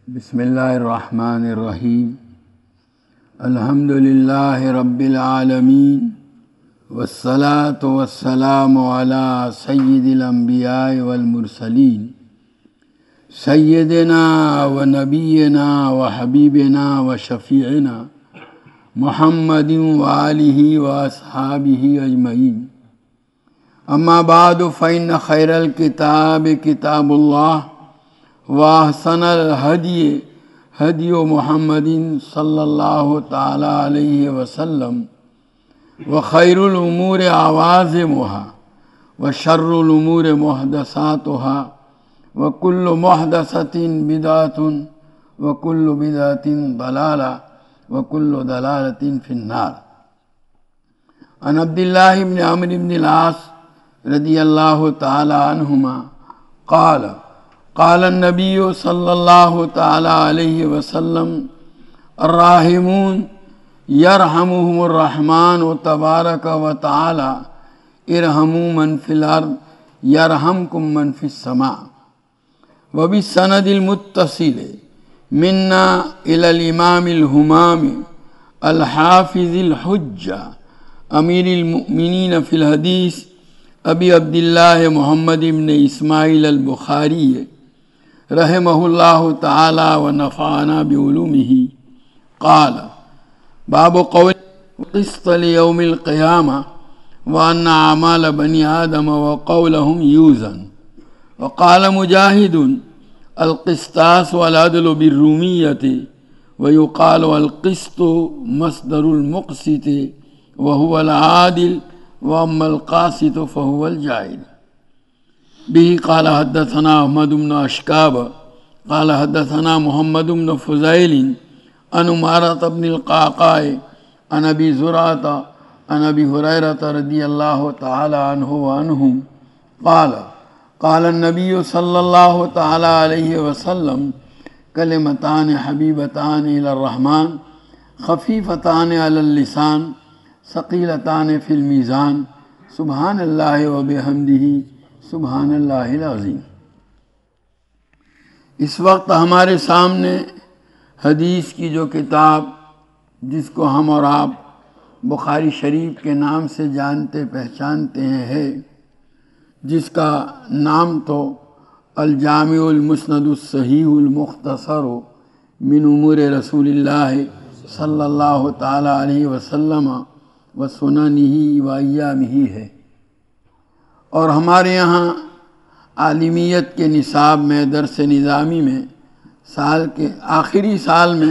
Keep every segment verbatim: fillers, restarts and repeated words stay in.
بسم اللہ الرحمن الرحیم الحمد للہ رب العالمین والصلاة والسلام علی سید الانبیاء والمرسلین سیدنا و نبینا و حبیبنا و شفیعنا محمد و آلہ و اصحابہ اجمعین اما بعد فإن خیر الکتاب کتاب اللہ واحسن الہدی ہدی محمد صلی اللہ تعالی علیہ وسلم وخیر الامور عوازمها وشر الامور محدثاتها وکل محدثۃ بدعۃ وکل بدعۃ ضلالہ وکل ضلالۃ فی النار۔ عن عبد اللہ بن عمرو بن العاص رضی اللہ تعالی عنہما قال قال النبی صلی اللہ تعالی علیہ وسلم الراحمون یرحمهم الرحمن تبارک و تعالی ارحموا من فی الارض یرحمکم من فی السماء۔ وبالسند المتصل منا الى الامام الہمام الحافظ الحجہ امیر المؤمنین فی الحدیث ابی عبداللہ محمد بن اسماعیل البخاری رحمہ اللہ تعالی و نفعنا بعلومہ قال باب قول قسط لیوم القیامہ وان اعمال بنی آدم وقولهم یوزن۔ وقال مجاہد القسطاس والعدل بالرومیۃ ویقال القسط مصدر المقسط وهو العادل واما القاسط فهو الجاهل۔ به قال حدثنا احمد بن اشکاب قال حدثنا محمد بن فضیل عن عمارة بن القعقاع عن ابی زرعة عن ابی ہریرة رضی اللہ تعالی عنہ وعنہم قال قال النبی صلی اللہ تعالی علیہ وسلم کلمتان حبیبتان الی الرحمن خفیفتان علی اللسان ثقیلتان فی المیزان سبحان اللہ و بحمدہ سبحان اللہ العظیم۔ اس وقت ہمارے سامنے حدیث کی جو کتاب جس کو ہم اور آپ بخاری شریف کے نام سے جانتے پہچانتے ہیں ہے، جس کا نام تو الجامع المسند الصحیح المختصر من امور رسول اللہ صلی اللہ تعالی علیہ وسلم و سننہ و ایامہ ہے، اور ہمارے یہاں عالمیت کے نصاب میں درس نظامی میں سال کے آخری سال میں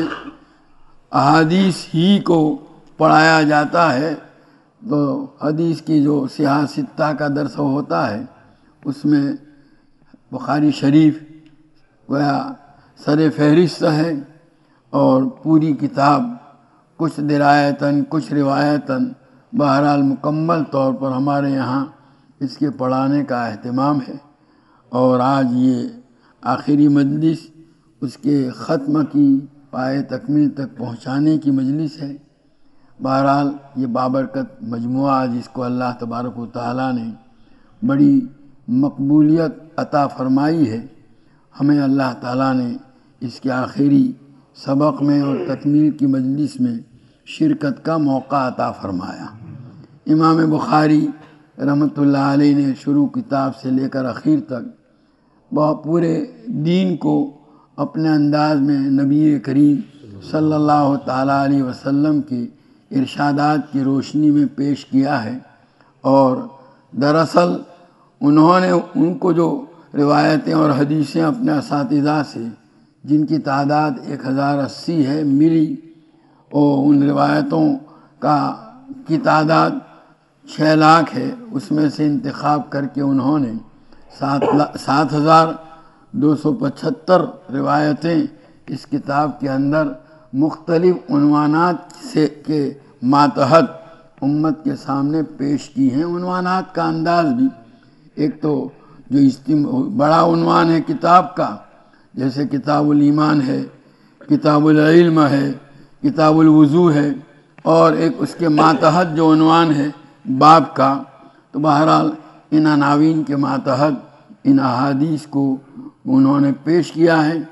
احادیث ہی کو پڑھایا جاتا ہے، تو حدیث کی جو سیاہ ستہ کا درس ہوتا ہے اس میں بخاری شریف گویا سر فہرست ہے، اور پوری کتاب کچھ درایتاً کچھ روایتاً بہرحال مکمل طور پر ہمارے یہاں اس کے پڑھانے کا اہتمام ہے، اور آج یہ آخری مجلس اس کے ختم کی پائے تکمیل تک پہنچانے کی مجلس ہے۔ بہرحال یہ بابرکت مجموعہ جس کو اللہ تبارک و تعالیٰ نے بڑی مقبولیت عطا فرمائی ہے، ہمیں اللہ تعالیٰ نے اس کے آخری سبق میں اور تکمیل کی مجلس میں شرکت کا موقع عطا فرمایا۔ امام بخاری رحمۃ اللہ علیہ نے شروع کتاب سے لے کر اخیر تک بہت پورے دین کو اپنے انداز میں نبی کریم صلی اللہ تعالیٰ علیہ وسلم کے ارشادات کی روشنی میں پیش کیا ہے، اور دراصل انہوں نے ان کو جو روایتیں اور حدیثیں اپنے اساتذہ سے جن کی تعداد ایک ہزار اسی ہے ملی، اور ان روایتوں کا کی تعداد چھ لاکھ ہے، اس میں سے انتخاب کر کے انہوں نے سات سات ہزار دو سو پچہتر روایتیں اس کتاب کے اندر مختلف عنوانات سے کے ماتحت امت کے سامنے پیش کی ہیں۔ عنوانات کا انداز بھی ایک تو جو بڑا عنوان ہے کتاب کا، جیسے کتاب الایمان ہے، کتاب العلم ہے، کتاب الوضو ہے، اور ایک اس کے ماتحت جو عنوان ہے باب کا، تو بہرحال ان عناوین کے ماتحت ان احادیث کو انہوں نے پیش کیا ہے۔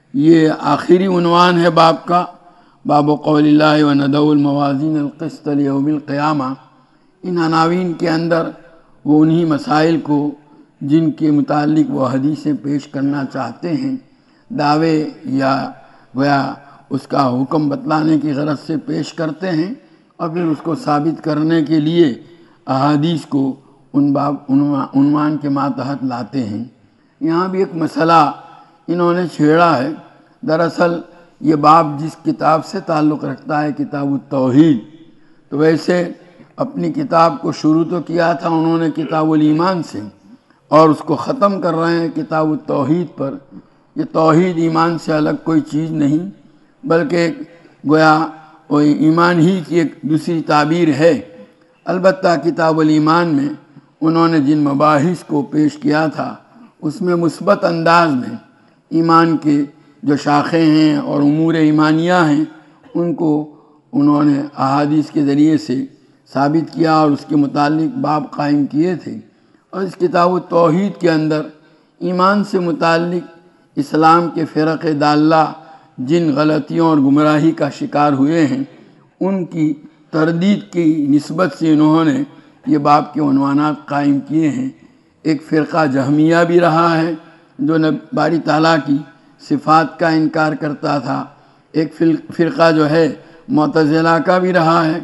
یہ آخری عنوان ہے باب کا، باب قول اللہ وندع الموازین القسط لیوم القیامہ۔ ان عناوین کے اندر وہ انہی مسائل کو جن کے متعلق وہ حدیثیں پیش کرنا چاہتے ہیں، دعوے یا گویا اس کا حکم بتلانے کی غرض سے پیش کرتے ہیں، اور پھر اس کو ثابت کرنے کے لیے احادیث کو ان باب عنوان کے ماتحت لاتے ہیں۔ یہاں بھی ایک مسئلہ انہوں نے چھیڑا ہے۔ دراصل یہ باب جس کتاب سے تعلق رکھتا ہے، کتاب التوحید، تو ویسے اپنی کتاب کو شروع تو کیا تھا انہوں نے کتاب الایمان سے، اور اس کو ختم کر رہے ہیں کتاب التوحید پر۔ یہ توحید ایمان سے الگ کوئی چیز نہیں، بلکہ گویا وہ ایمان ہی کی ایک دوسری تعبیر ہے۔ البتہ کتاب الایمان میں انہوں نے جن مباحث کو پیش کیا تھا، اس میں مثبت انداز میں ایمان کے جو شاخیں ہیں اور امور ایمانیہ ہیں، ان کو انہوں نے احادیث کے ذریعے سے ثابت کیا اور اس کے متعلق باب قائم کیے تھے۔ اور اس کتاب التوحید کے اندر ایمان سے متعلق اسلام کے فرق ضالہ جن غلطیوں اور گمراہی کا شکار ہوئے ہیں، ان کی تردید کی نسبت سے انہوں نے یہ باب کے عنوانات قائم کیے ہیں۔ ایک فرقہ جہمیہ بھی رہا ہے جو باری تعالیٰ کی صفات کا انکار کرتا تھا، ایک فرقہ جو ہے معتزلہ کا بھی رہا ہے۔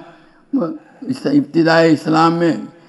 ابتدائے اسلام میں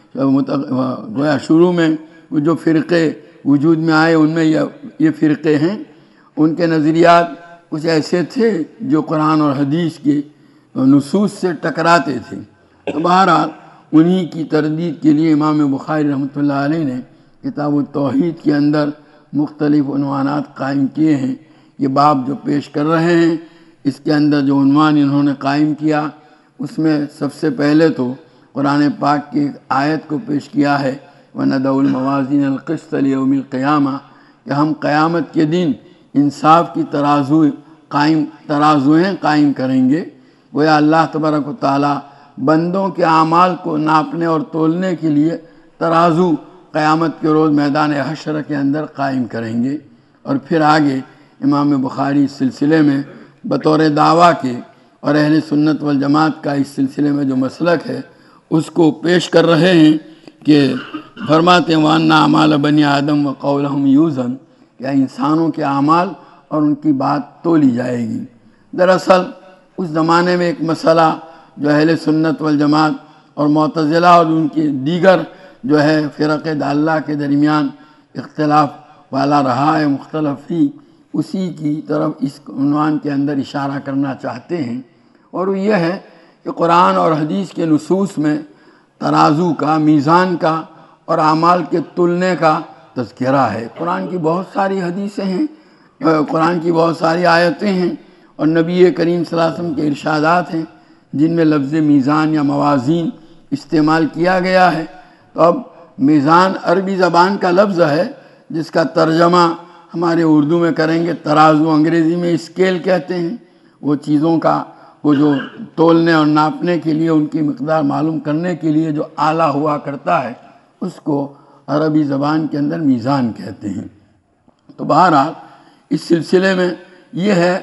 گویا شروع میں وہ جو فرقے وجود میں آئے، ان میں یہ فرقے ہیں۔ ان کے نظریات کچھ ایسے تھے جو قرآن اور حدیث کے نصوص سے ٹکراتے تھے۔ تو بہرحال انہی کی تردید کے لیے امام بخاری رحمۃ اللہ علیہ نے کتاب التوحید کے اندر مختلف عنوانات قائم کیے ہیں۔ یہ باب جو پیش کر رہے ہیں، اس کے اندر جو عنوان انہوں نے قائم کیا، اس میں سب سے پہلے تو قرآن پاک کی ایک آیت کو پیش کیا ہے، وَنَدَعُ الْمَوَازِينَ الْقِسْطَ لِيَوْمِ الْقِيَامَةِ، کہ ہم قیامت کے دن انصاف کی ترازو قائم ترازویں قائم کریں گے۔ گویا اللہ تبارک و تعالیٰ بندوں کے اعمال کو ناپنے اور تولنے کے لیے ترازو قیامت کے روز میدان حشر کے اندر قائم کریں گے۔ اور پھر آگے امام بخاری اس سلسلے میں بطور دعویٰ کے اور اہل سنت والجماعت کا اس سلسلے میں جو مسلک ہے اس کو پیش کر رہے ہیں کہ فرماتے ہیں وَأَنَّ أَعْمَالَ بَنِي آدم وَقَوْلَهُمْ يُوزَنُ، کہ انسانوں کے اعمال اور ان کی بات تولی جائے گی۔ دراصل اس زمانے میں ایک مسئلہ جو اہل سنت والجماعت اور معتزلہ اور ان کے دیگر جو ہے فرق ضالہ کے درمیان اختلاف والا رہا ہے، مختلف ہی، اسی کی طرف اس عنوان کے اندر اشارہ کرنا چاہتے ہیں۔ اور وہ یہ ہے کہ قرآن اور حدیث کے نصوص میں ترازو کا، میزان کا اور اعمال کے تلنے کا تذکرہ ہے۔ قرآن کی بہت ساری حدیثیں ہیں، قرآن کی بہت ساری آیتیں ہیں، اور نبی کریم صلی اللہ علیہ وسلم کے ارشادات ہیں جن میں لفظ میزان یا موازین استعمال کیا گیا ہے۔ تو اب میزان عربی زبان کا لفظ ہے جس کا ترجمہ ہمارے اردو میں کریں گے ترازو، انگریزی میں اسکیل کہتے ہیں۔ وہ چیزوں کا وہ جو تولنے اور ناپنے کے لیے، ان کی مقدار معلوم کرنے کے لیے جو آلہ ہوا کرتا ہے، اس کو عربی زبان کے اندر میزان کہتے ہیں۔ تو بہرحال اس سلسلے میں یہ ہے،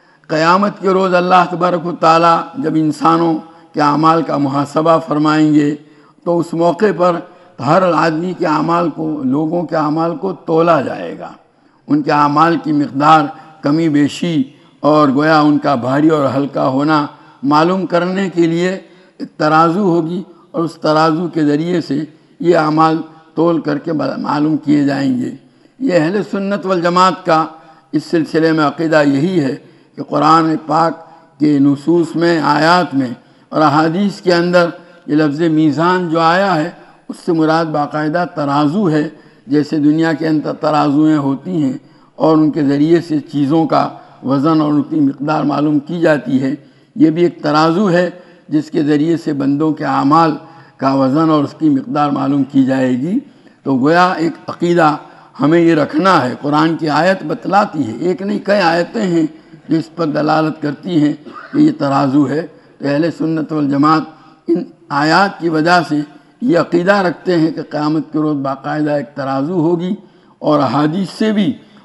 قیامت کے روز اللہ تبارک و تعالیٰ جب انسانوں کے اعمال کا محاسبہ فرمائیں گے، تو اس موقع پر ہر آدمی کے اعمال کو، لوگوں کے اعمال کو تولا جائے گا۔ ان کے اعمال کی مقدار، کمی بیشی اور گویا ان کا بھاری اور ہلکا ہونا معلوم کرنے کے لیے ایک ترازو ہوگی، اور اس ترازو کے ذریعے سے یہ اعمال تول کر کے معلوم کیے جائیں گے۔ یہ اہل سنت والجماعت کا اس سلسلے میں عقیدہ یہی ہے کہ قرآن پاک کے نصوص میں، آیات میں اور احادیث کے اندر یہ لفظ میزان جو آیا ہے، اس سے مراد باقاعدہ ترازو ہے، جیسے دنیا کے اندر ترازویں ہوتی ہیں اور ان کے ذریعے سے چیزوں کا وزن اور ان کی مقدار معلوم کی جاتی ہے۔ یہ بھی ایک ترازو ہے جس کے ذریعے سے بندوں کے اعمال کا وزن اور اس کی مقدار معلوم کی جائے گی۔ تو گویا ایک عقیدہ ہمیں یہ رکھنا ہے، قرآن کی آیت بتلاتی ہے، ایک نہیں کئی آیتیں ہیں جو اس پر دلالت کرتی ہیں کہ یہ ترازو ہے۔ تو اہل سنت والجماعت ان آیات کی وجہ سے یہ عقیدہ رکھتے ہیں کہ قیامت کے روز باقاعدہ ایک ترازو ہوگی، اور احادیث سے بھی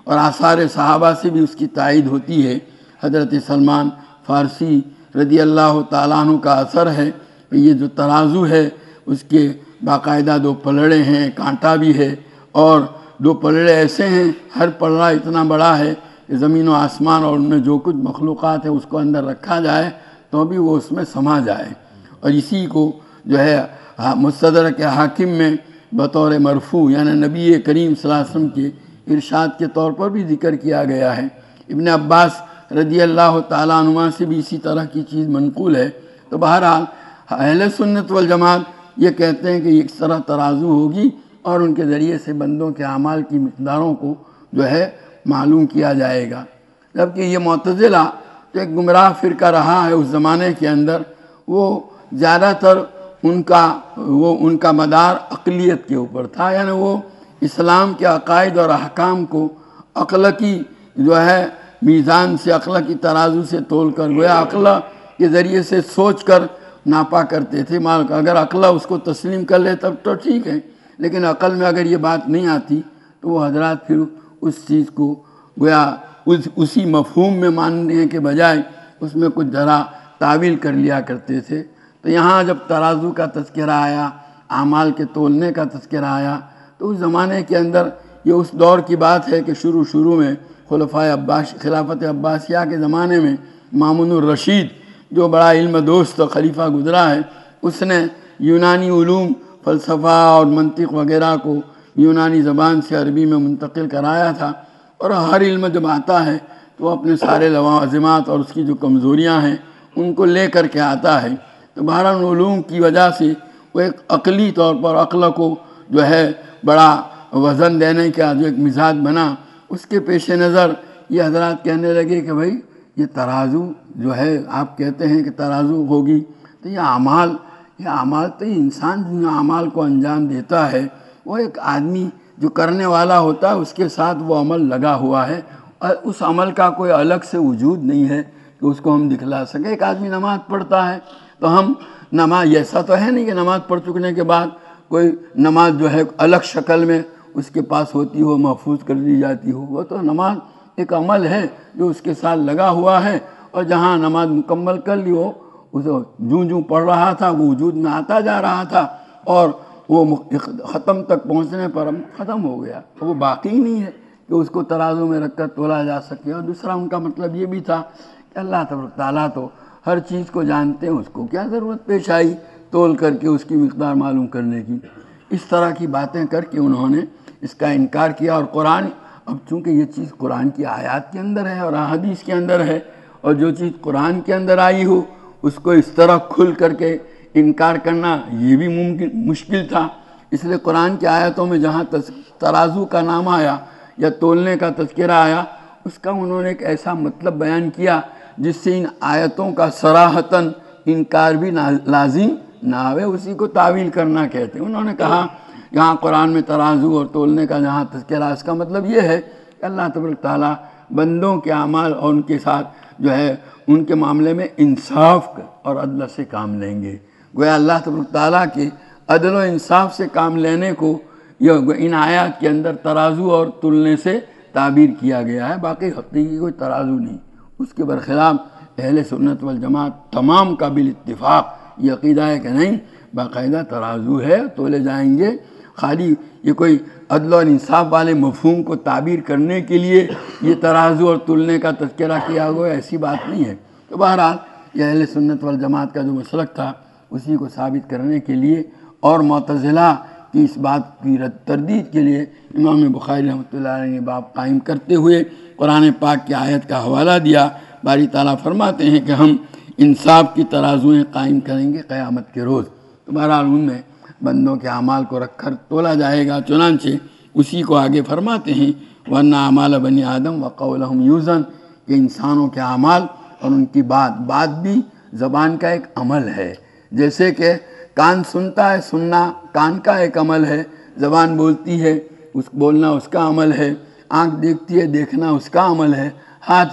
اور آثار صحابہ سے بھی اس کی تائید ہوتی ہے۔ حضرت سلمان فارسی رضی اللہ تعالیٰ عنہ کا اثر ہے کہ یہ جو ترازو ہے اس کے باقاعدہ دو پلڑے ہیں، کانٹا بھی ہے، اور دو پلڑے ایسے ہیں، ہر پلڑا اتنا بڑا ہے کہ زمین و آسمان اور ان میں جو کچھ مخلوقات ہے اس کو اندر رکھا جائے تو بھی وہ اس میں سما جائے۔ اور اسی کو جو ہے مستدرک حاکم میں بطور مرفوع یعنی نبی کریم صلی اللہ علیہ وسلم کے ارشاد کے طور پر بھی ذکر کیا گیا ہے۔ ابن عباس رضی اللہ تعالیٰ عنہ سے بھی اسی طرح کی چیز منقول ہے۔ تو بہرحال اہل سنت والجماعت یہ کہتے ہیں کہ ایک طرح ترازو ہوگی اور ان کے ذریعے سے بندوں کے اعمال کی مقداروں کو جو ہے معلوم کیا جائے گا۔ جبکہ یہ معتزلہ جو ایک گمراہ فرقہ رہا ہے اس زمانے کے اندر، وہ زیادہ تر ان کا وہ ان کا مدار عقلیت کے اوپر تھا، یعنی وہ اسلام کے عقائد اور احکام کو عقل کی جو ہے میزان سے، عقل کی ترازو سے تول کر گویا عقل کے ذریعے سے سوچ کر ناپا کرتے تھے۔ اگر عقل اس کو تسلیم کر لے تب تو ٹھیک ہے، لیکن عقل میں اگر یہ بات نہیں آتی تو وہ حضرات پھر اس چیز کو گویا اس اسی مفہوم میں ماننے کے بجائے اس میں کچھ ذرا تعویل کر لیا کرتے تھے۔ تو یہاں جب ترازو کا تذکرہ آیا، اعمال کے تولنے کا تذکرہ آیا، تو اس زمانے کے اندر یہ اس دور کی بات ہے کہ شروع شروع میں خلفائے عباس خلافت عباسیہ کے زمانے میں مامون الرشید جو بڑا علم دوست خلیفہ گزرا ہے، اس نے یونانی علوم فلسفہ اور منطق وغیرہ کو یونانی زبان سے عربی میں منتقل کرایا تھا۔ اور ہر علم جب آتا ہے تو وہ اپنے سارے لوازمات اور اس کی جو کمزوریاں ہیں ان کو لے کر کے آتا ہے۔ تو بہرحال علوم کی وجہ سے وہ ایک عقلی طور پر عقل کو جو ہے بڑا وزن دینے کا جو ایک مزاج بنا، اس کے پیش نظر یہ حضرات کہنے لگے کہ بھائی یہ ترازو جو ہے آپ کہتے ہیں کہ ترازو ہوگی، تو یہ اعمال یہ اعمال تو یہ انسان جو اعمال کو انجام دیتا ہے وہ ایک آدمی جو کرنے والا ہوتا ہے اس کے ساتھ وہ عمل لگا ہوا ہے، اور اس عمل کا کوئی الگ سے وجود نہیں ہے کہ اس کو ہم دکھلا سکیں۔ ایک آدمی نماز پڑھتا ہے تو ہم نماز ایسا تو ہے نہیں کہ نماز پڑھ چکنے کے بعد کوئی نماز جو ہے الگ شکل میں اس کے پاس ہوتی ہو، محفوظ کر دی جاتی ہو۔ وہ تو نماز ایک عمل ہے جو اس کے ساتھ لگا ہوا ہے، اور جہاں نماز مکمل کر لی ہو اسے جوں جوں پڑھ رہا تھا وہ وجود میں آتا جا رہا تھا، اور وہ ختم تک پہنچنے پر ختم ہو گیا، وہ باقی نہیں ہے کہ اس کو ترازو میں رکھ کر تولا جا سکے۔ اور دوسرا ان کا مطلب یہ بھی تھا کہ اللہ تبارک تعالیٰ تو ہر چیز کو جانتے ہیں، اس کو کیا ضرورت پیش آئی تول کر کے اس کی مقدار معلوم کرنے کی۔ اس طرح کی باتیں کر کے انہوں نے اس کا انکار کیا۔ اور قرآن اب چونکہ یہ چیز قرآن کی آیات کے اندر ہے اور احادیث کے اندر ہے، اور جو چیز قرآن کے اندر آئی ہو اس کو اس طرح کھل کر کے انکار کرنا یہ بھی ممکن مشکل تھا۔ اس لیے قرآن کی آیتوں میں جہاں ترازو کا نام آیا یا تولنے کا تذکرہ آیا، اس کا انہوں نے ایک ایسا مطلب بیان کیا جس سے ان آیتوں کا صراحتاً انکار بھی لازم نہ آوے، اسی کو تعویل کرنا کہتے ہیں۔ انہوں نے کہا یہاں قرآن میں ترازو اور تولنے کا جہاں تذکرہ، اس کا مطلب یہ ہے کہ اللہ تبارک تعالیٰ بندوں کے اعمال اور ان کے ساتھ جو ہے ان کے معاملے میں انصاف اور عدل سے کام لیں گے۔ گویا اللہ تبارک تعالیٰ کے عدل و انصاف سے کام لینے کو یہ ان آیات کے اندر ترازو اور تلنے سے تعبیر کیا گیا ہے، باقی حقیقی کوئی ترازو نہیں۔ اس کے برخلاف اہل سنت والجماعت تمام کا بالاتفاق یہ عقیدہ ہے کہ نہیں، باقاعدہ ترازو ہے، تولے جائیں گے۔ خالی یہ کوئی عدل اور انصاف والے مفہوم کو تعبیر کرنے کے لیے یہ ترازو اور تلنے کا تذکرہ کیا گیا، ایسی بات نہیں ہے۔ تو بہرحال یہ اہل سنت والجماعت کا جو مسلک تھا اسی کو ثابت کرنے کے لیے اور معتزلہ کی اس بات کی رد تردید کے لیے امام بخاری رحمۃ اللہ علیہ نے باب قائم کرتے ہوئے قرآن پاک کی آیت کا حوالہ دیا۔ باری تعالیٰ فرماتے ہیں کہ ہم انصاف کی ترازویں قائم کریں گے قیامت کے روز۔ تو بہرحال ان میں بندوں کے اعمال کو رکھ کر تولا جائے گا۔ چنانچہ اسی کو آگے فرماتے ہیں ورنہ اعمال بنی آدم وقولہم یوزن، کہ انسانوں کے اعمال اور ان کی بات بات بھی زبان کا ایک عمل ہے۔ جیسے کہ کان سنتا ہے، سننا کان کا ایک عمل ہے، زبان بولتی ہے، اس بولنا اس کا عمل ہے، آنکھ دیکھتی ہے، دیکھنا اس کا عمل ہے، ہاتھ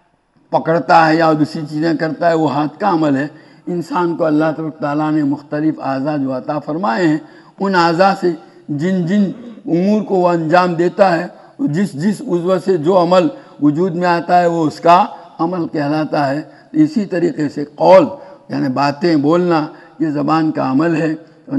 پکڑتا ہے یا دوسری چیزیں کرتا ہے وہ ہاتھ کا عمل ہے۔ انسان کو اللہ تبارک تعالیٰ نے مختلف اعضاء جو عطا فرمائے ہیں، ان اعضاء سے جن جن امور کو وہ انجام دیتا ہے جس جس عضو سے جو عمل وجود میں آتا ہے وہ اس کا عمل کہلاتا ہے۔ اسی طریقے سے قول یعنی باتیں بولنا یہ زبان کا عمل ہے۔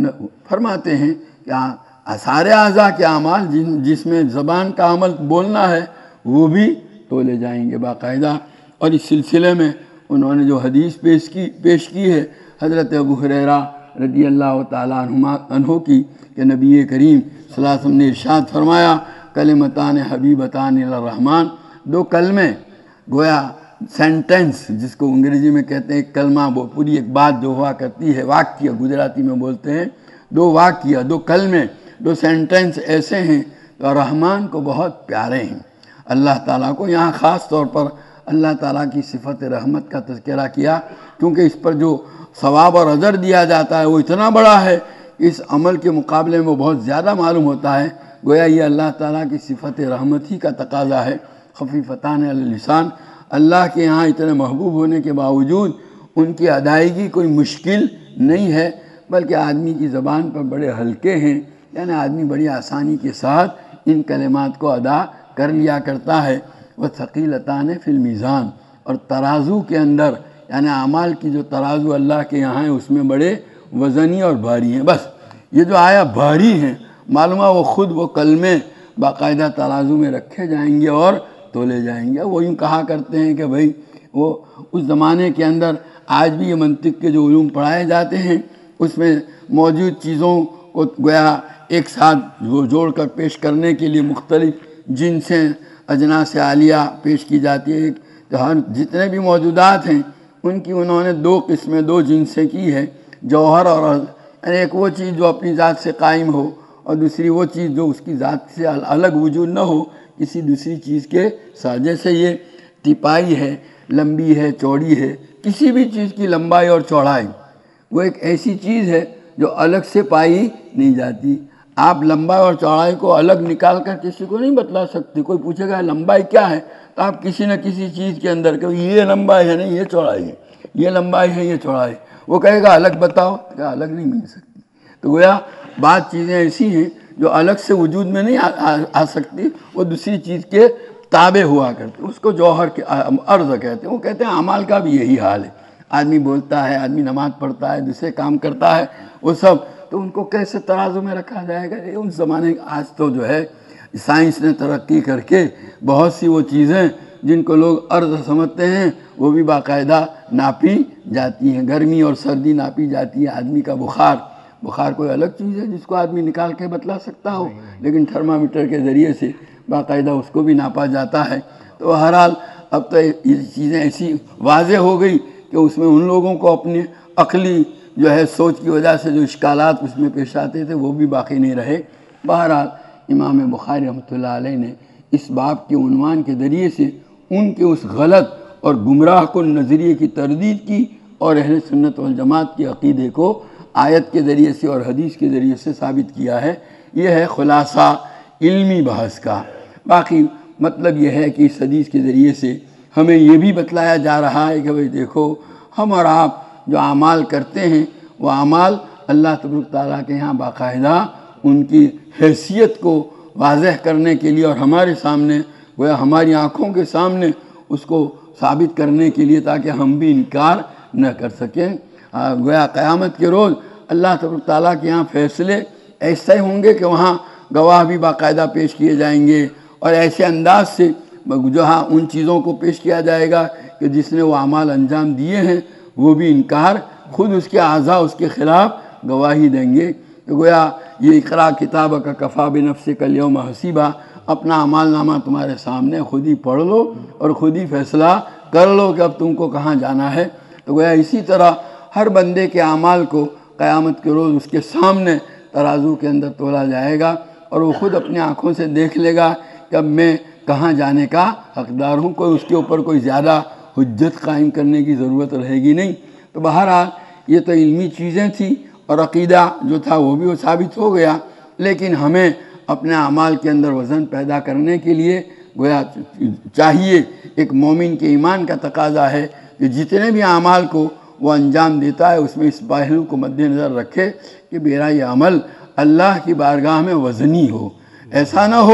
فرماتے ہیں کہ سارے اعضاء کے اعمال جن جس میں زبان کا عمل بولنا ہے وہ بھی تولے جائیں گے باقاعدہ۔ اور اس سلسلے میں انہوں نے جو حدیث پیش کی پیش کی ہے حضرت ابو ہریرہ رضی اللہ تعالیٰ عنہ عنہ کی کہ نبی کریم صلی اللہ علیہ وسلم نے ارشاد فرمایا کلمتان حبیبتان الی الرحمن، دو کلمے گویا سینٹنس جس کو انگریزی میں کہتے ہیں کلمہ، وہ پوری ایک بات جو ہوا کرتی ہے، واقعہ گجراتی میں بولتے ہیں، دو واقعہ دو کلمے دو سینٹنس ایسے ہیں تو رحمان کو بہت پیارے ہیں۔ اللہ تعالیٰ کو یہاں خاص طور پر اللہ تعالیٰ کی صفت رحمت کا تذکرہ کیا کیونکہ اس پر جو ثواب اور اجر دیا جاتا ہے وہ اتنا بڑا ہے کہ اس عمل کے مقابلے میں وہ بہت زیادہ معلوم ہوتا ہے۔ گویا یہ اللہ تعالیٰ کی صفت رحمت ہی کا تقاضا ہے۔ خفیفتان علی اللسان، اللہ کے یہاں اتنے محبوب ہونے کے باوجود ان کی ادائیگی کوئی مشکل نہیں ہے بلکہ آدمی کی زبان پر بڑے ہلکے ہیں، یعنی آدمی بڑی آسانی کے ساتھ ان کلمات کو ادا کر لیا کرتا ہے۔ وثقیلتان فی المیزان، اور ترازو کے اندر یعنی اعمال کی جو ترازو اللہ کے یہاں ہے اس میں بڑے وزنی اور بھاری ہیں۔ بس یہ جو آیا بھاری ہیں معلومہ وہ خود وہ کلمے باقاعدہ ترازو میں رکھے جائیں گے اور تولے جائیں گے۔ وہ یوں کہا کرتے ہیں کہ بھئی وہ اس زمانے کے اندر آج بھی یہ منطق کے جو علوم پڑھائے جاتے ہیں اس میں موجود چیزوں کو گویا ایک ساتھ جوڑ کر پیش کرنے کے لیے مختلف جنسیں اجناس عالیہ پیش کی جاتی ہے۔ تو ہر جتنے بھی موجودات ہیں ان کی انہوں نے دو قسمیں دو جنسیں کی ہے، جوہر اور عرض، یعنی ایک وہ چیز جو اپنی ذات سے قائم ہو اور دوسری وہ چیز جو اس کی ذات سے الگ وجود نہ ہو کسی دوسری چیز کے ساتھ۔ جیسے یہ تیپائی ہے، لمبی ہے، چوڑی ہے، کسی بھی چیز کی لمبائی اور چوڑائی وہ ایک ایسی چیز ہے جو الگ سے پائی نہیں جاتی۔ آپ لمبائی اور چوڑائی کو الگ نکال کر کسی کو نہیں بتلا سکتے۔ کوئی پوچھے گا لمبائی کیا ہے تو آپ کسی نہ کسی چیز کے اندر کہ یہ لمبائی ہے نہیں یہ چوڑائی ہے، یہ لمبائی ہے یہ چوڑائی، وہ کہے گا الگ بتاؤ، کہ الگ نہیں مل سکتی۔ تو گویا بعض چیزیں ایسی ہیں جو الگ سے وجود میں نہیں آ سکتی، وہ دوسری چیز کے تابع ہوا کرتے، اس کو جوہر کے عرض کہتے ہیں۔ وہ کہتے ہیں اعمال کا بھی یہی حال ہے، آدمی بولتا ہے، آدمی نماز پڑھتا ہے، دوسرے کام کرتا ہے، وہ سب تو ان کو کیسے ترازو میں رکھا جائے گا؟ ان زمانے آج تو جو ہے سائنس نے ترقی کر کے بہت سی وہ چیزیں جن کو لوگ عرض سمجھتے ہیں وہ بھی باقاعدہ ناپی جاتی ہیں، گرمی اور سردی ناپی جاتی ہے، آدمی کا بخار بخار کوئی الگ چیز ہے جس کو آدمی نکال کے بتلا سکتا ہو، لیکن تھرمامیٹر کے ذریعے سے باقاعدہ اس کو بھی ناپا جاتا ہے۔ تو بہرحال اب تو یہ چیزیں ایسی واضح ہو گئی کہ اس میں ان لوگوں کو اپنی عقلی جو ہے سوچ کی وجہ سے جو اشکالات اس میں پیش آتے تھے وہ بھی باقی نہیں رہے۔ بہرحال امام بخاری رحمۃ اللہ علیہ نے اس باب کے عنوان کے ذریعے سے ان کے اس غلط اور گمراہ کن نظریے کی تردید کی اور اہل سنت والجماعت کے عقیدے کو آیت کے ذریعے سے اور حدیث کے ذریعے سے ثابت کیا ہے۔ یہ ہے خلاصہ علمی بحث کا۔ باقی مطلب یہ ہے کہ اس حدیث کے ذریعے سے ہمیں یہ بھی بتلایا جا رہا ہے کہ بھئی دیکھو ہم اور آپ جو اعمال کرتے ہیں وہ اعمال اللہ تبارک تعالیٰ کے یہاں باقاعدہ ان کی حیثیت کو واضح کرنے کے لیے اور ہمارے سامنے گویا ہماری آنکھوں کے سامنے اس کو ثابت کرنے کے لیے تاکہ ہم بھی انکار نہ کر سکیں۔ گویا قیامت کے روز اللہ تبارک تعالیٰ کے یہاں فیصلے ایسے ہوں گے کہ وہاں گواہ بھی باقاعدہ پیش کیے جائیں گے اور ایسے انداز سے جہاں ان چیزوں کو پیش کیا جائے گا کہ جس نے وہ اعمال انجام دیے ہیں وہ بھی انکار، خود اس کے اعضاء اس کے خلاف گواہی دیں گے۔ تو گویا یہ اقرا کتاب کا کفا بنفسک الیوم حسیبا، اپنا اعمال نامہ تمہارے سامنے خود ہی پڑھ لو اور خود ہی فیصلہ کر لو کہ اب تم کو کہاں جانا ہے۔ تو گویا اسی طرح ہر بندے کے اعمال کو قیامت کے روز اس کے سامنے ترازو کے اندر تولا جائے گا اور وہ خود اپنی آنکھوں سے دیکھ لے گا کہ اب میں کہاں جانے کا حقدار ہوں، کوئی اس کے اوپر کوئی زیادہ حجت قائم کرنے کی ضرورت رہے گی نہیں۔ تو بہرحال یہ تو علمی چیزیں تھیں اور عقیدہ جو تھا وہ بھی وہ ثابت ہو گیا، لیکن ہمیں اپنے اعمال کے اندر وزن پیدا کرنے کے لیے گویا چاہیے، ایک مومن کے ایمان کا تقاضا ہے کہ جتنے بھی اعمال کو وہ انجام دیتا ہے اس میں اس پہلو کو مد نظر رکھے کہ میرا یہ عمل اللہ کی بارگاہ میں وزنی ہو، ایسا نہ ہو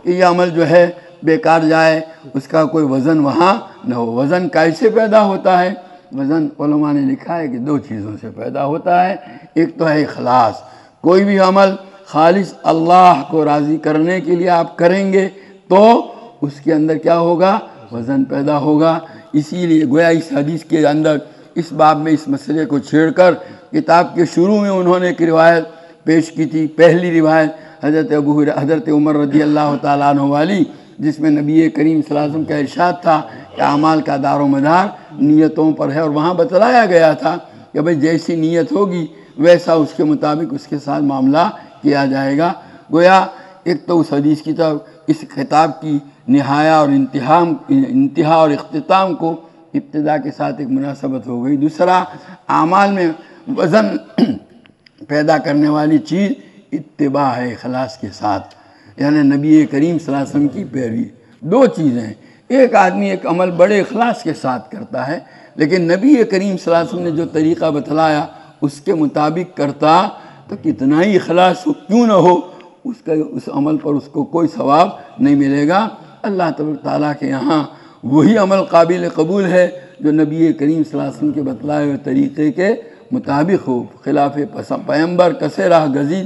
کہ یہ عمل جو ہے بیکار جائے، اس کا کوئی وزن وہاں نہ ہو۔ وزن کیسے پیدا ہوتا ہے؟ وزن علماء نے لکھا ہے کہ دو چیزوں سے پیدا ہوتا ہے۔ ایک تو ہے اخلاص، کوئی بھی عمل خالص اللہ کو راضی کرنے کے لیے آپ کریں گے تو اس کے اندر کیا ہوگا؟ وزن پیدا ہوگا۔ اسی لیے گویا اس حدیث کے اندر اس باب میں اس مسئلے کو چھیڑ کر کتاب کے شروع میں انہوں نے ایک روایت پیش کی تھی، پہلی روایت حضرت ابو حضرت عمر رضی اللہ تعالیٰ عنہ والی، جس میں نبی کریم صلی اللہ علیہ وسلم کا ارشاد تھا کہ اعمال کا دار و مدار نیتوں پر ہے، اور وہاں بتلایا گیا تھا کہ بھئی جیسی نیت ہوگی ویسا اس کے مطابق اس کے ساتھ معاملہ کیا جائے گا۔ گویا ایک تو اس حدیث کی طرف اس خطاب کی نہایا اور انتہا انتہا اور اختتام کو ابتدا کے ساتھ ایک مناسبت ہو گئی۔ دوسرا، اعمال میں وزن پیدا کرنے والی چیز اتباع ہے اخلاص کے ساتھ، یعنی نبی کریم صلی اللہ علیہ وسلم کی پیروی۔ دو چیزیں ہیں، ایک آدمی ایک عمل بڑے اخلاص کے ساتھ کرتا ہے، لیکن نبی کریم صلی اللہ علیہ وسلم نے جو طریقہ بتلایا اس کے مطابق کرتا تو کتنا ہی اخلاص ہو کیوں نہ ہو، اس کا اس عمل پر اس کو کوئی ثواب نہیں ملے گا۔ اللہ تبارک تعالیٰ کے یہاں وہی عمل قابل قبول ہے جو نبی کریم صلی اللہ علیہ وسلم کے بتلائے ہوئے طریقے کے مطابق ہو، خلاف پیمبر کسے راہ گزید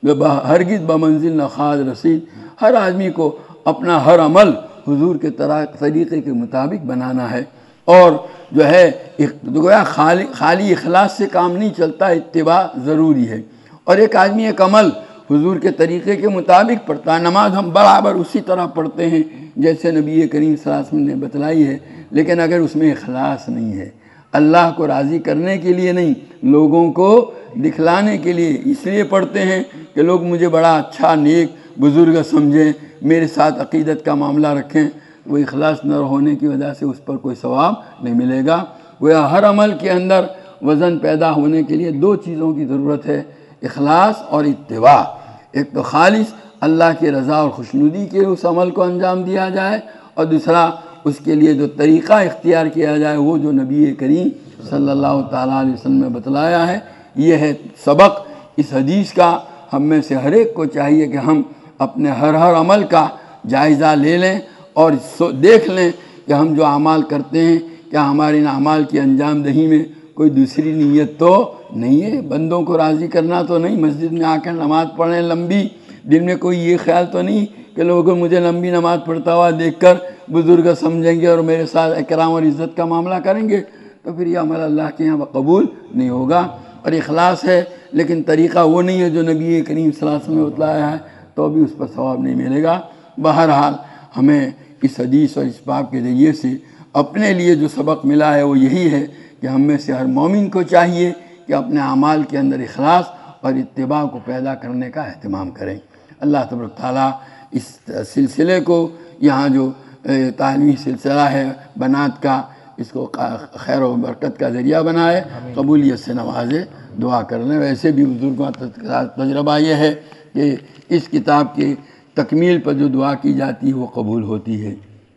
ہرگز بمنزل نہ خاص رسید۔ ہر آدمی کو اپنا ہر عمل حضور کے طریقے کے مطابق بنانا ہے، اور جو ہے گویا خالی خالی اخلاص سے کام نہیں چلتا، اتباع ضروری ہے۔ اور ایک آدمی ایک عمل حضور کے طریقے کے مطابق پڑھتا ہے، نماز ہم برابر اسی طرح پڑھتے ہیں جیسے نبی کریم صلی اللہ علیہ وسلم نے بتلائی ہے، لیکن اگر اس میں اخلاص نہیں ہے، اللہ کو راضی کرنے کے لیے نہیں، لوگوں کو دکھلانے کے لیے اس لیے پڑھتے ہیں کہ لوگ مجھے بڑا اچھا نیک بزرگ سمجھیں، میرے ساتھ عقیدت کا معاملہ رکھیں، وہ اخلاص نہ ہونے کی وجہ سے اس پر کوئی ثواب نہیں ملے گا۔ گویا ہر عمل کے اندر وزن پیدا ہونے کے لیے دو چیزوں کی ضرورت ہے، اخلاص اور اتباع۔ ایک تو خالص اللہ کی رضا اور خوشنودی کے اس عمل کو انجام دیا جائے، اور دوسرا اس کے لیے جو طریقہ اختیار کیا جائے وہ جو نبی کریم صلی اللہ تعالیٰ علیہ وسلم نے بتلایا ہے۔ یہ ہے سبق اس حدیث کا۔ ہم میں سے ہر ایک کو چاہیے کہ ہم اپنے ہر ہر عمل کا جائزہ لے لیں اور دیکھ لیں کہ ہم جو اعمال کرتے ہیں کیا ہمارے ان اعمال کی انجام دہی میں کوئی دوسری نیت تو نہیں ہے، بندوں کو راضی کرنا تو نہیں، مسجد میں آ کر نماز پڑھیں لمبی، دل میں کوئی یہ خیال تو نہیں کہ لوگ مجھے لمبی نماز پڑھتا ہوا دیکھ کر بزرگ سمجھیں گے اور میرے ساتھ اکرام اور عزت کا معاملہ کریں گے، تو پھر یہ عمل اللہ کے یہاں قبول نہیں ہوگا۔ اور اخلاص ہے لیکن طریقہ وہ نہیں ہے جو نبی کریم صلی اللہ علیہ وسلم نے بتلایا ہے، تو بھی اس پر ثواب نہیں ملے گا۔ بہرحال ہمیں اس حدیث اور اس باب کے ذریعے سے اپنے لیے جو سبق ملا ہے وہ یہی ہے کہ ہم میں سے ہر مومن کو چاہیے کہ اپنے اعمال کے اندر اخلاص اور اتباع کو پیدا کرنے کا اہتمام کریں۔ اللہ تبارک تعالیٰ اس سلسلے کو، یہاں جو تعلیمی سلسلہ ہے بنات کا، اس کو خیر و برکت کا ذریعہ بنائے، قبولیت سے نوازے، دعا کر لیں۔ ویسے بھی بزرگوں کا تجربہ یہ ہے کہ اس کتاب کی تکمیل پر جو دعا کی جاتی ہے وہ قبول ہوتی ہے۔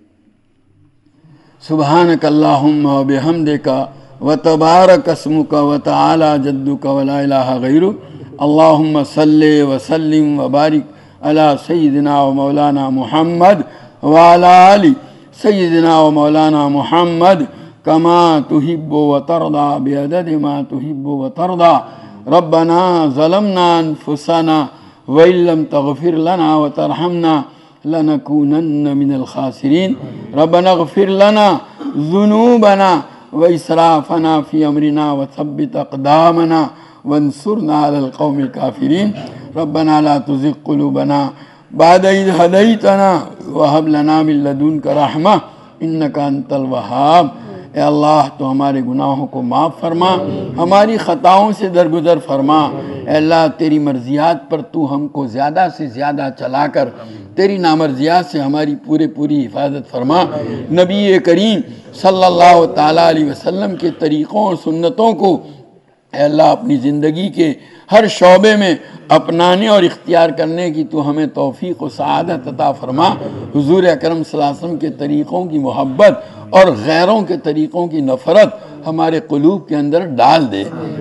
سبحانک اللہم و بحمدک و تبارک اسمک و تعالی جدک و لا الہ غیرک، اللہم صلی و سلم و بارک علی سیدنا و مولانا محمد و علی آل سیدنا و مولانا محمد کما تحب و ترضى بعدد ما تحب و ترضى۔ ربنا ظلمنا انفسنا وإن لم تغفر لنا وترحمنا لنكونن من الخاسرين۔ ربنا اغفر لنا ذنوبنا وإسرافنا في أمرنا وثبت أقدامنا وانصرنا على القوم الكافرين۔ ربنا لا تزغ قلوبنا بعد إذ هديتنا وهب لنا من لدنك رحمة إنك أنت الوهاب۔ اے اللہ تو ہمارے گناہوں کو معاف فرما، ہماری خطاؤں سے درگزر فرما۔ اے اللہ تیری مرضیات پر تو ہم کو زیادہ سے زیادہ چلا کر تیری نامرضیات سے ہماری پورے پوری حفاظت فرما۔ نبی کریم صلی اللہ تعالیٰ علیہ وسلم کے طریقوں اور سنتوں کو اے اللہ اپنی زندگی کے ہر شعبے میں اپنانے اور اختیار کرنے کی تو ہمیں توفیق و سعادت عطا فرما۔ حضور اکرم صلی اللہ علیہ وسلم کے طریقوں کی محبت اور غیروں کے طریقوں کی نفرت ہمارے قلوب کے اندر ڈال دے۔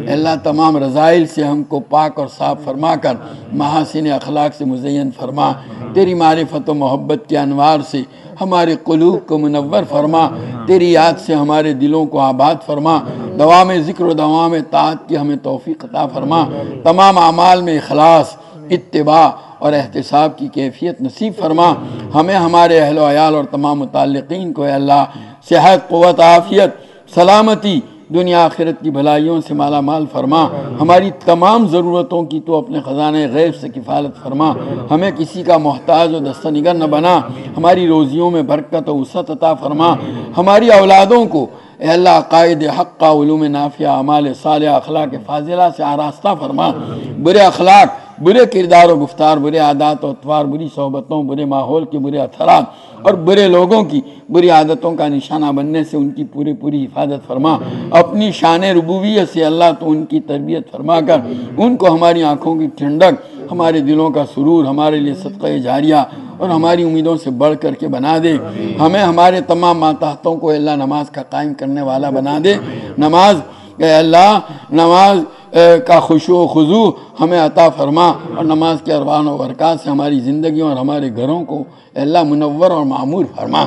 اے اللہ تمام رذائل سے ہم کو پاک اور صاف فرما کر محاسن اخلاق سے مزین فرما، تیری معرفت و محبت کے انوار سے ہمارے قلوب کو منور فرما، تیری یاد سے ہمارے دلوں کو آباد فرما، دوام ذکر و دوام طاعت کی ہمیں توفیق عطا فرما، تمام اعمال میں اخلاص، اتباع اور احتساب کی کیفیت نصیب فرما، ہمیں ہمارے اہل و عیال اور تمام متعلقین کو اے اللہ صحت، قوت، عافیت، سلامتی، دنیا آخرت کی بھلائیوں سے مالا مال فرما، ہماری تمام ضرورتوں کی تو اپنے خزانہ غیب سے کفالت فرما، ہمیں کسی کا محتاج و دستہ نگر نہ بنا، ہماری روزیوں میں برکت و وسعت عطا فرما، ہماری اولادوں کو اے اللہ عقائد حق کا، علوم نافعہ، اعمال صالحہ، اخلاق فاضلہ سے آراستہ فرما، برے اخلاق، برے کردار و گفتار، برے عادات و اطوار، بری صحبتوں، برے ماحول کے برے اثرات اور برے لوگوں کی بری عادتوں کا نشانہ بننے سے ان کی پوری پوری حفاظت فرما، اپنی شان ربوبیت سے اللہ تو ان کی تربیت فرما کر ان کو ہماری آنکھوں کی ٹھنڈک، ہمارے دلوں کا سرور، ہمارے لیے صدقہ جاریہ اور ہماری امیدوں سے بڑھ کر کے بنا دے، ہمیں ہمارے تمام ماتحتوں کو اللہ نماز کا قائم کرنے والا بنا دے، نماز اے اللہ نماز کا خشوع و خضوع ہمیں عطا فرما، اور نماز کے ارکان و برکات سے ہماری زندگیوں اور ہمارے گھروں کو اے اللہ منور اور معمور فرما،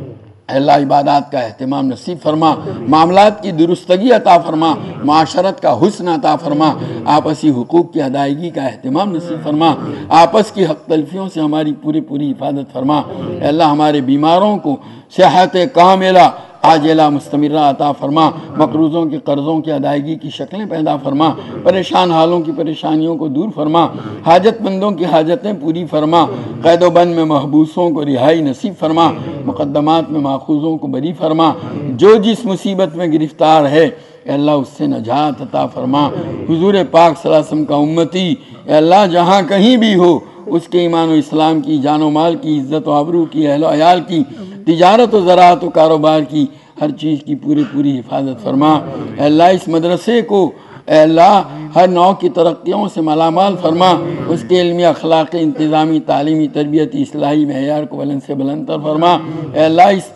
اے اللہ عبادات کا اہتمام نصیب فرما، معاملات کی درستگی عطا فرما، معاشرت کا حسن عطا فرما، آپسی حقوق کی ادائیگی کا اہتمام نصیب فرما، آپس کی حق تلفیوں سے ہماری پوری پوری حفاظت فرما، اے اللہ ہمارے بیماروں کو صحت کاملہ عاجلہ مستمرہ عطا فرما، مقروضوں کے قرضوں کی ادائیگی کی شکلیں پیدا فرما، پریشان حالوں کی پریشانیوں کو دور فرما، حاجت مندوں کی حاجتیں پوری فرما، قید و بند میں محبوسوں کو رہائی نصیب فرما، مقدمات میں ماخوذوں کو بری فرما، جو جس مصیبت میں گرفتار ہے اے اللہ اس سے نجات عطا فرما، حضور پاک صلی اللہ علیہ وسلم کا امتی اے اللہ جہاں کہیں بھی ہو اس کے ایمان و اسلام کی، جان و مال کی، عزت و آبرو کی، اہل و عیال کی، تجارت و زراعت و کاروبار کی، ہر چیز کی پوری پوری حفاظت فرما، اے اللہ اس مدرسے کو اے اللہ ہر نوع کی ترقیوں سے مالامال فرما، اس کے علمی، اخلاقی، انتظامی، تعلیمی، تربیتی، اصلاحی معیار کو بلند سے بلند تر فرما، اے اللہ اس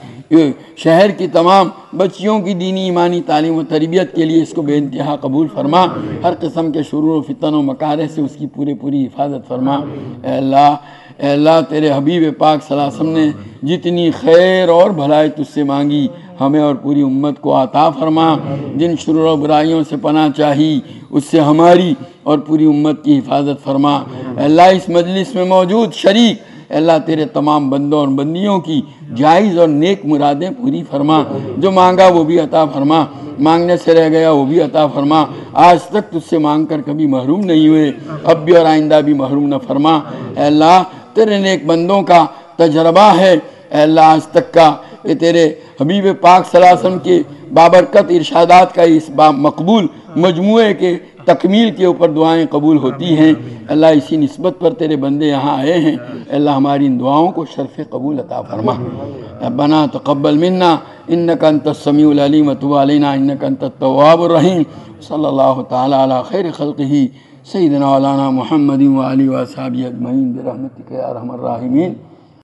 شہر کی تمام بچیوں کی دینی ایمانی تعلیم و تربیت کے لیے اس کو بے انتہا قبول فرما، ہر قسم کے شرور و فتن و مکارہ سے اس کی پوری پوری حفاظت فرما، اے اللہ اے اللہ تیرے حبیب پاک صلی اللہ علیہ وسلم نے جتنی خیر اور بھلائی تجھ سے مانگی ہمیں اور پوری امت کو عطا فرما، جن شرور و برائیوں سے پناہ چاہی اس سے ہماری اور پوری امت کی حفاظت فرما، اے اللہ اس مجلس میں موجود شریک اے اللہ تیرے تمام بندوں اور بندیوں کی جائز اور نیک مرادیں پوری فرما، جو مانگا وہ بھی عطا فرما، مانگنے سے رہ گیا وہ بھی عطا فرما، آج تک تجھ سے مانگ کر کبھی محروم نہیں ہوئے، اب بھی اور آئندہ بھی محروم نہ فرما، اے اللہ تیرے نیک بندوں کا تجربہ ہے اے اللہ آج تک کا کہ تیرے حبیب پاک صلی اللہ علیہ وسلم کے بابرکت ارشادات کا اس مقبول مجموعے کے تکمیل کے اوپر دعائیں قبول ہوتی ہیں، اللہ اسی نسبت پر تیرے بندے یہاں آئے ہیں، اللہ ہماری ان دعاؤں کو شرف قبول عطا فرما، ربنا تقبل منا انک انت السمیع العلیم وتب علینا انک انت التواب الرحیم، صلی اللہ تعالی علی خیر خلقہ سیدنا مولانا محمد وآلہ وصحبہ اجمعین برحمتک یا ارحم الراحمین۔